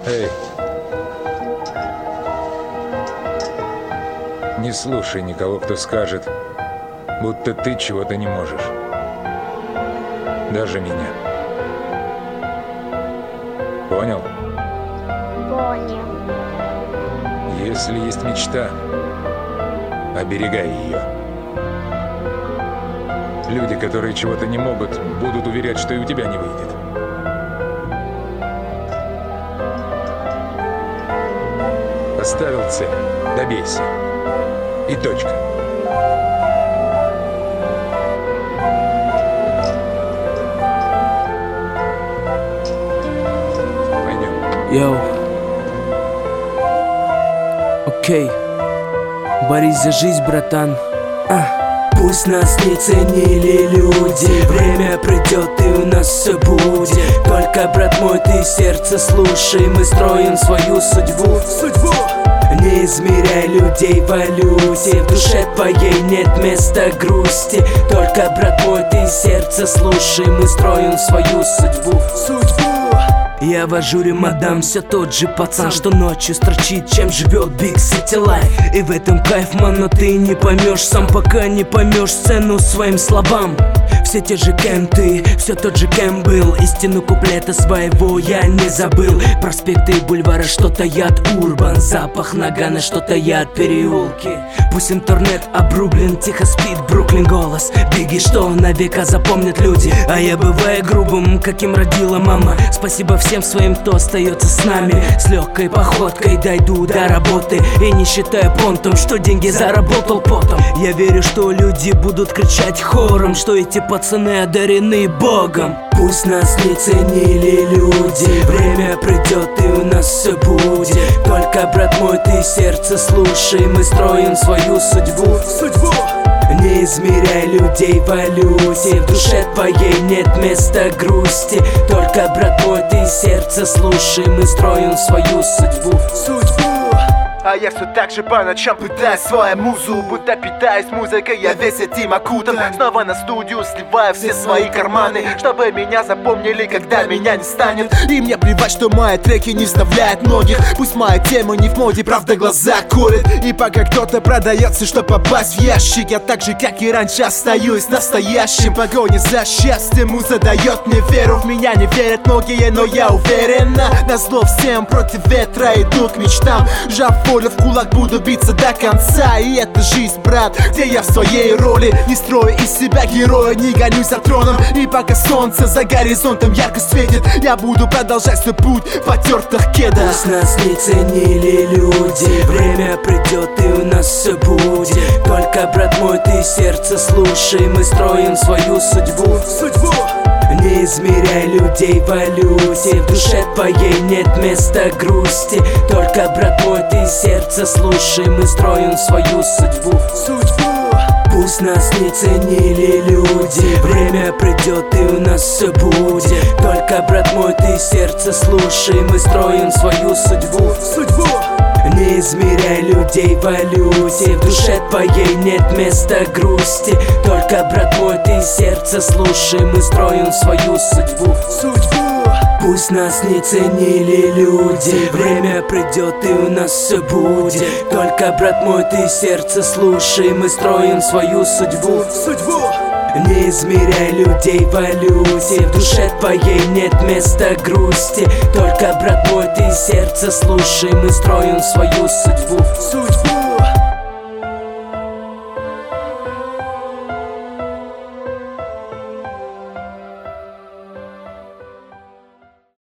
Эй, не слушай никого, кто скажет, будто ты чего-то не можешь. Даже меня. Понял? Понял. Если есть мечта, оберегай ее. Люди, которые чего-то не могут, будут уверять, что и у тебя не выйдет. Поставил цель, добейся. И точка. Пойдем. Йоу. Окей. Борись за жизнь, братан. Пусть нас не ценили люди, время придет и у нас все будет. Только, брат мой, ты сердце слушай, мы строим свою судьбу. Не измеряй людей в валюте, в душе твоей нет места грусти. Только, брат мой, ты сердце слушай, мы строим свою судьбу. Я в ажуре, мадам, все тот же пацан, что ночью строчит, чем живет Big City Life. И в этом кайф, ман, но ты не поймешь сам, пока не поймешь цену своим словам. Все те же кем ты, все тот же кем был. Истину куплета своего я не забыл. Проспекты бульвара, что-то яд урбан. Запах нагана, что-то яд переулки. Пусть интернет обрублен, тихо спит Бруклин голос. Беги, что на века запомнят люди. А я бываю грубым, каким родила мама. Спасибо всем своим, кто остается с нами. С легкой походкой дойду до работы и не считаю понтом, что деньги заработал потом. Я верю, что люди будут кричать хором, что эти пацаны одарены Богом. Пусть нас не ценили люди, время придет и у нас все будет. Только, брат мой, ты сердце слушай, мы строим свою судьбу. Не измеряй людей в валюте, в душе твоей нет места грусти. Только, брат мой, ты сердце слушай, мы строим свою судьбу. А я все так же по ночам пытаюсь свою музу, будто питаюсь музыкой, я весь этим окутан. Снова на студию сливаю все свои карманы, чтобы меня запомнили, когда меня не станет. И мне плевать, что мои треки не вставляют многих. Пусть моя тема не в моде, правда глаза колет. И пока кто-то продается, чтобы попасть в ящик, я так же, как и раньше, остаюсь настоящим. Погоня за счастьем, муза дает мне веру. В меня не верят многие, но я уверена. Назло всем против ветра иду к мечтам. Жав в кулак буду биться до конца. И это жизнь, брат, где я в своей роли. Не строю из себя героя, не гонюсь за троном. И пока солнце за горизонтом ярко светит, я буду продолжать свой путь в потертых кедах. Пусть нас не ценили люди, время придет и у нас все будет. Только, брат мой, ты сердце слушай, мы строим свою судьбу. Не измеряй людей в валюте, в душе твоей нет места грусти. Только, брат мой, ты сердце слушай, мы строим свою судьбу. Пусть нас не ценили люди, время придет и у нас все будет. Только, брат мой, ты сердце слушай, мы строим свою судьбу. Не измеряй людей в валюте, в душе твоей нет места грусти. Только, брат мой, ты сердце слушай, мы строим свою судьбу. Пусть нас не ценили люди, время придет и у нас все будет. Только, брат мой, ты сердце слушай, мы строим свою судьбу. Не измеряй людей в валюте, в душе твоей нет места грусти. Только, брат мой, ты сердце слушай, мы строим свою судьбу.